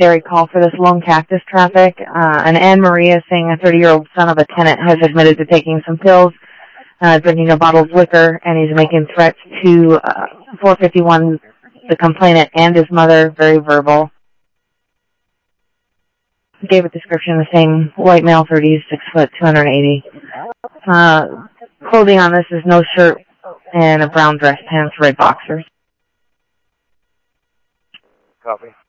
secondary call for this lone cactus traffic. An Anne Marie is saying a 30-year-old son of a tenant has admitted to taking some pills, drinking a bottle of liquor, and he's making threats to 451, the complainant, and his mother, very verbal. Gave a description, the same white male, 30s, 6 foot, 280. Clothing on this is no shirt and a brown dress pants, red boxers. Copy.